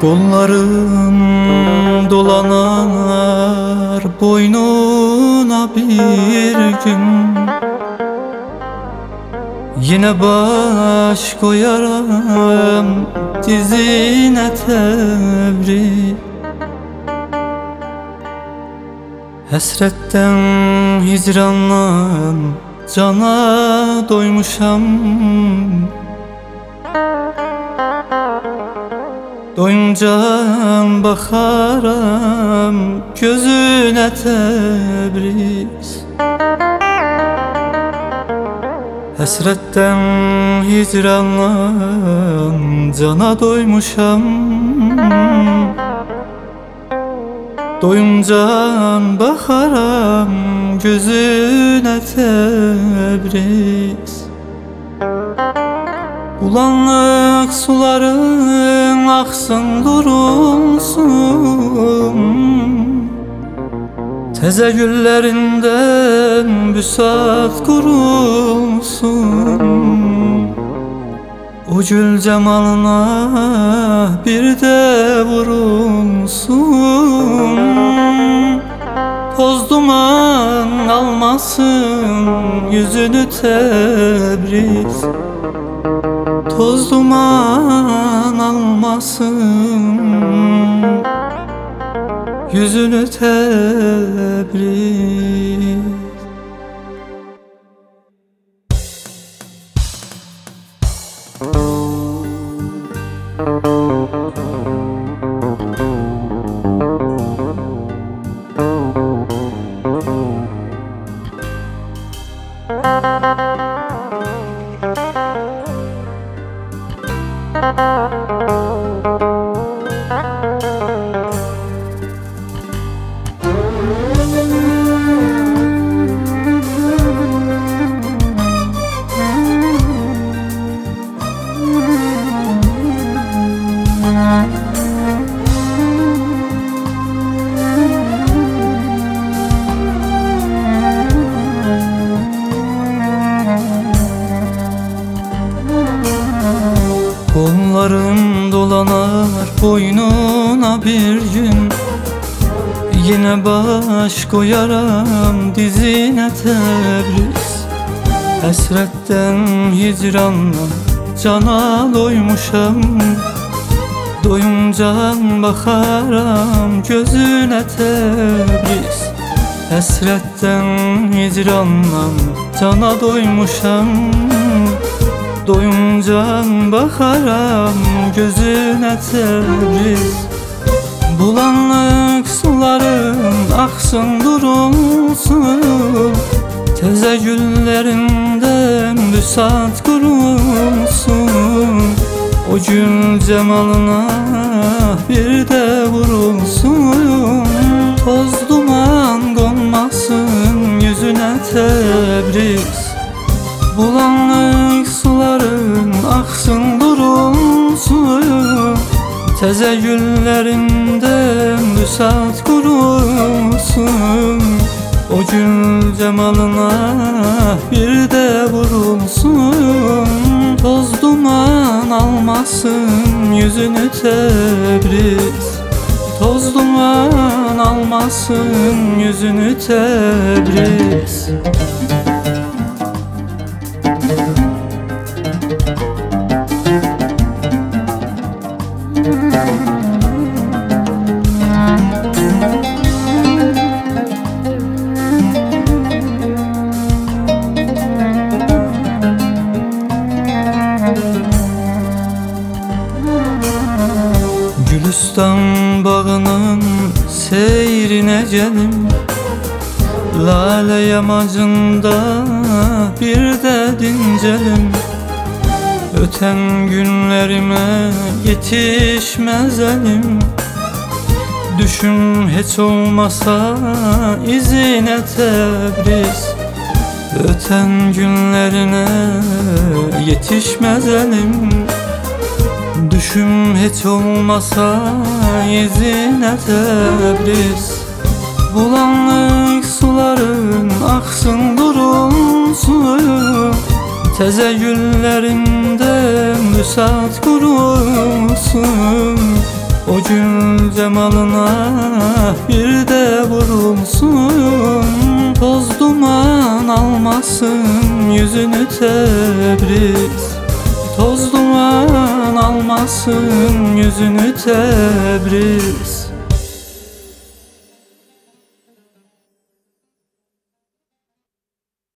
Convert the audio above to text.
Kolların dolanar boynuna bir gün, yine baş koyarım dizine tebrik. Hasretten hicrandan cana doymuşam, doyunca bakaram gözüne tebriz. Hasretten hicrandan cana doymuşam, doyunca bakaram gözüne tebriz. Bulanık suların aksın durulsun, teze güllerinden büsat kurulsun. O gül cemalına bir de vurulsun, toz duman almasın yüzünü tebriz. Toz duman almasın yüzünü tebriz. Kolların dolanar boynuna bir gün, yine baş koyaram dizine tebriz. Hasretten hicrandan cana doymuşam, doyunca bakaram gözüne tebriz. Hasretten hicrandan cana doymuşam, doyunca bakaram gözüne tebriz. Bulanık suların aksın durulsun, teze güllerinden büsat kurulsun. O gül cemalına bir de vurulsun, toz duman konmasın yüzüne tebriz. Bulanık suların aksın durulsun, teze güllerinden büsat kurulsun. O gül cemalına bir de vurulsun, toz duman almasın yüzünü tebriz. Toz duman almasın yüzünü tebriz. Gülistan bağının seyrine gelim, lale yamacında bir de dincelim. Öten günlerime yetişmez elim, düşüm hiç olmasa izine tebriz. Öten günlerine yetişmez elim, düşüm hiç olmasa izine tebriz. Bulanık suların aksın durulsun, teze güllerinden büsat kurulsun. O O gül cemalına bir de vurulsun, toz duman almasın yüzünü Tebriz. Toz duman almasın yüzünü Tebriz.